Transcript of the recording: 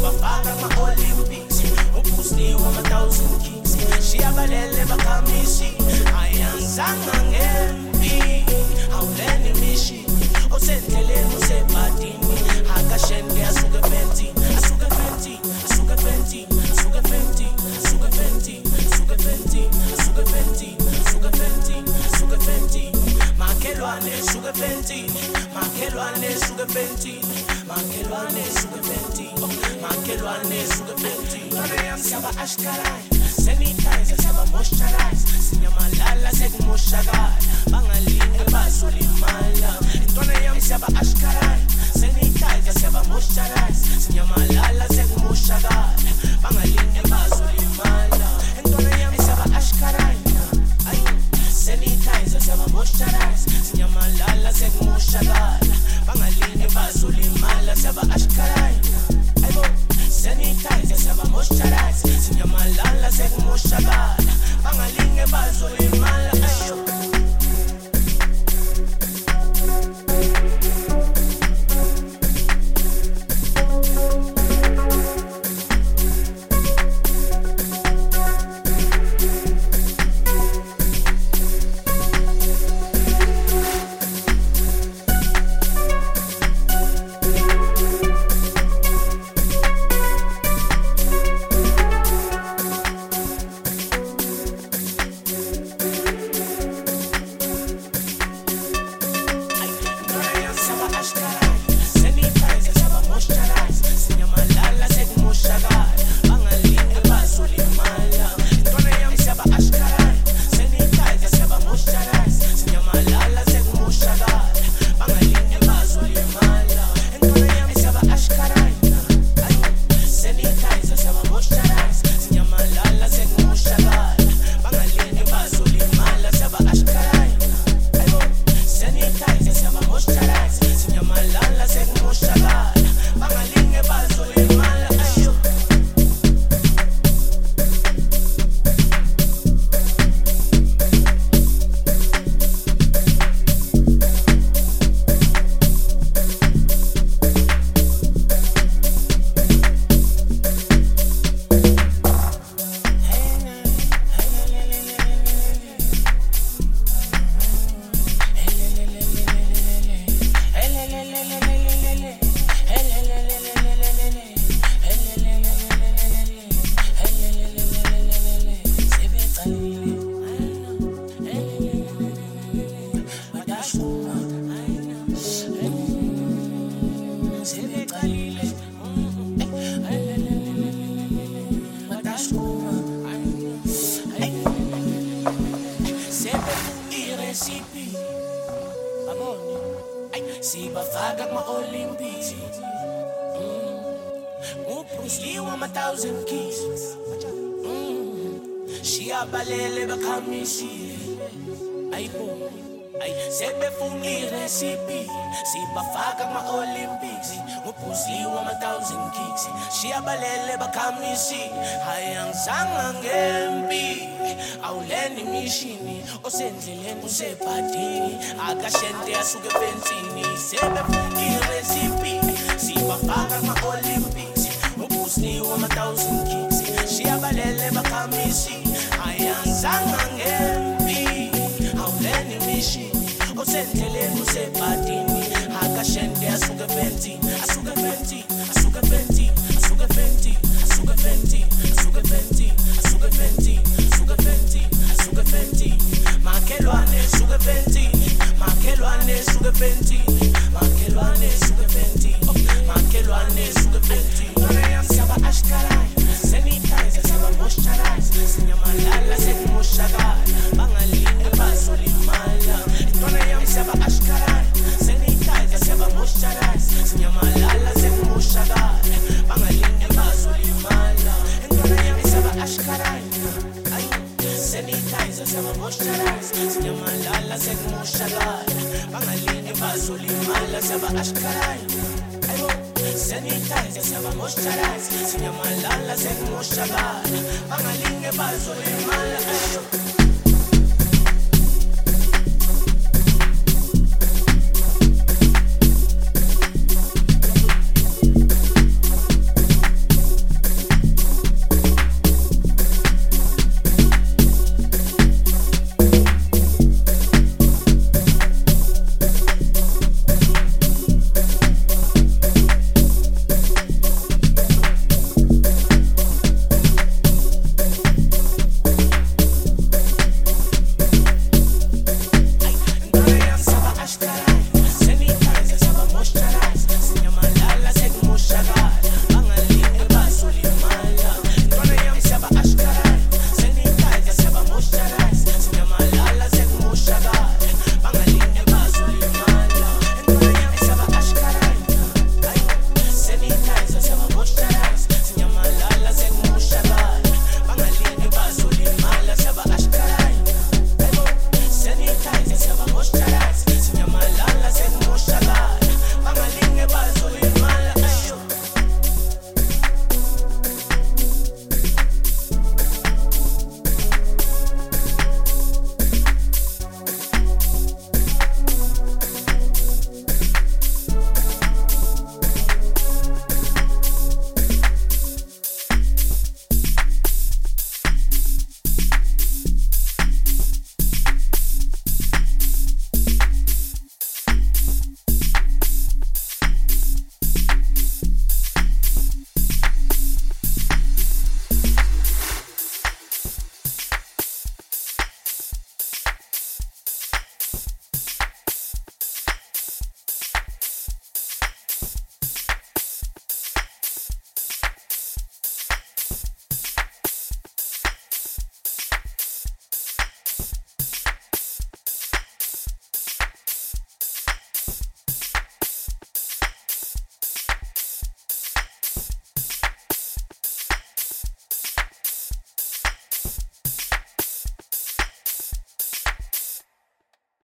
siyabafaka ama-Olympics uBruce Lee wama-1,000 kicks shiyabalele bakhamisi ayangizanga ngempi awuleni mission osendleleni usebhadini akashende asuke fenti asuke fenti asuke fenti asuke fenti asuke fenti asuke fenti asuke fenti asuke fenti asuke fenti makhelwane suke fenti makhelwane suke fenti makhelwane suke fenti makhelwane suke fenti siyaba ashkarai sanitize siyaba moisturize sinyamalala sekumoshakala bangalinge bazolimala intwana yami siyaba ashkarai sanitize siyaba moisturize sinyamalala sekumoshakala bangalinge bazolimala intwana yami siyaba ashkarai sanitize siyaba moisturize sinyamalala sekumoshakala bangalinge bazolimala siyaba ashkarai sanitize siyaba moisturize sinyamalala sekumoshakala bangalinge bazolimala sibafaka kuma-Olympics uBruce Lee wama-1,000 kicks shiyabalele bakhamisi ayibo sebefuna irecipe sibafaka kuma-Olympics uBruce Lee wama-1,000 kicks shiyabalele bakhamisi ayangizanga ngempi awuleni mishini osendleleni usebhadini akashende asuke fensini sebefuna irecipe sibafaka kuma-Olympics uBruce Lee wama-1,000 kicks shiyabalele bakhamisi ayangizanga ngempi awuleni mishini osendleleni usebhadini akashende asuke fenti asuke fenti asuke fenti asuke fenti asuke fenti asuke fenti asuke fenti asuke fenti asuke fenti makhelwane suke fenti makhelwane suke fenti makhelwane suke fenti makhelwane suke fenti siyaba ashkarai sanitize siyaba moisturize sinyamalala sekumoshakala bangalinge bazolimala intwana yami siyaba ashkarai sanitize siyaba moisturize sinyamalala sekumoshakala bangalinge bazolimala intwana yami siyaba ashkarai sanitize siyaba moisturize sinyamalala sekumoshakala bangalinge bazolimala siyaba ashkarai sanitize siyaba moisturize sinyamalala sekumoshakala bangalinge bazolimala